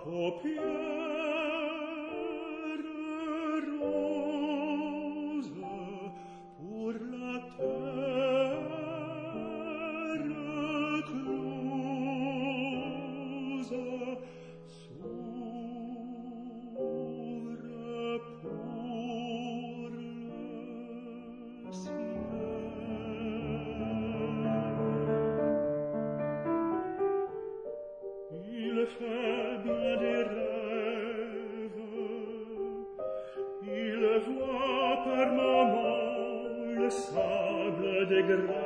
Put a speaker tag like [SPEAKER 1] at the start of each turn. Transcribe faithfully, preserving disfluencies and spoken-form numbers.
[SPEAKER 1] paupières roses pour la terre close s'ouvre pour le ciel. Il fait bien des rêves, il voit par moments le sable des graves.